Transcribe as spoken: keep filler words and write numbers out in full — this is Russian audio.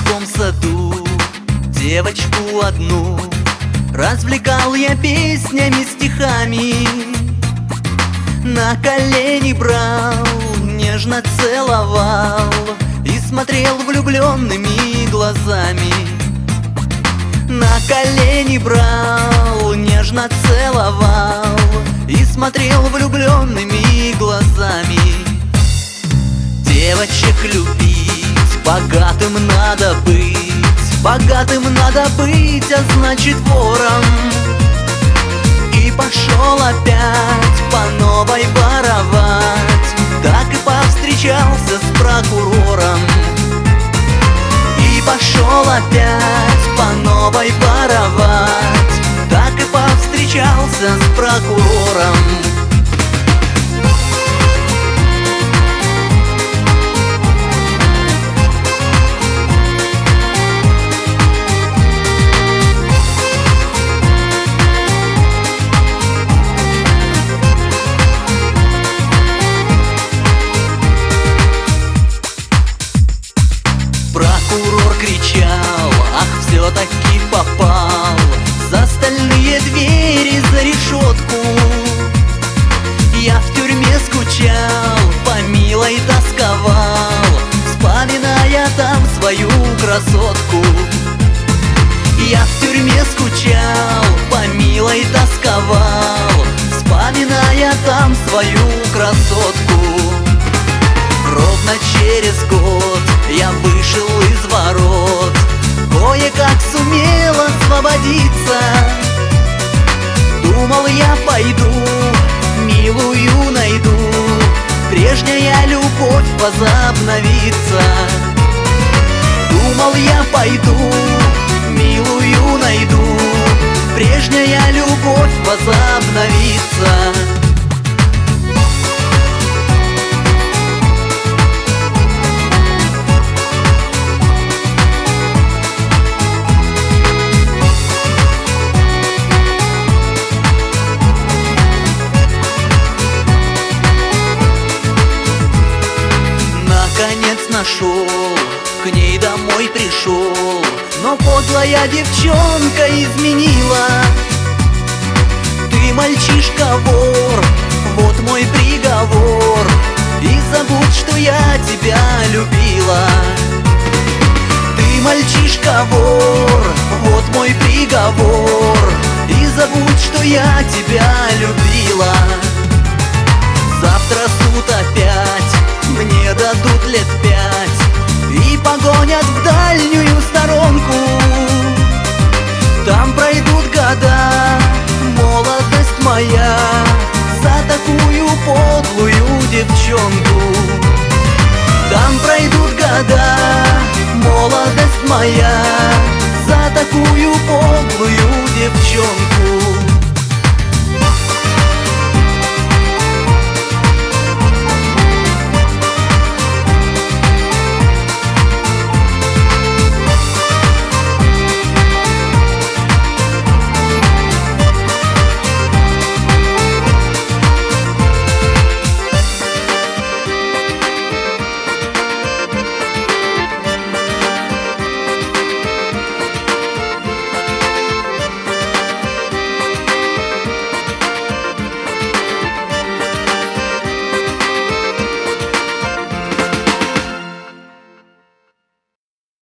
городском саду девочку одну развлекал я песнями, стихами. На колени брал, нежно целовал и смотрел влюбленными глазами. На колени брал, нежно целовал и смотрел влюбленными глазами. Девочек любить, богатым надо быть, богатым надо быть, а значит вором. И пошел опять по новой воровать, так и повстречался с прокурором. И пошел опять по новой воровать, так и повстречался с прокурором. Прокурор кричал, ах, все-таки попал за стальные двери, за решетку. Я в тюрьме скучал, по милой тосковал, вспоминая там свою красотку. Я в тюрьме скучал, по милой тосковал, вспоминая там свою красотку. Ровно через год я вышел из ворот, кое-как сумел освободиться. Думал, я пойду, милую найду, прежняя любовь возобновится. Думал, я пойду, милую найду, прежняя любовь возобновится. Наконец нашел, к ней домой пришел, но подлая девчонка изменила. Ты мальчишка-вор, вот мой приговор, и забудь, что я тебя любила. Ты мальчишка-вор, вот мой приговор, и забудь, что я тебя любила. Завтра суд опять, мне дадут лет пять и погонят в дальнюю сторонку. Там пройдут года, молодость моя, за такую подлую девчонку. Там пройдут года, молодость моя, за такую подлую девчонку.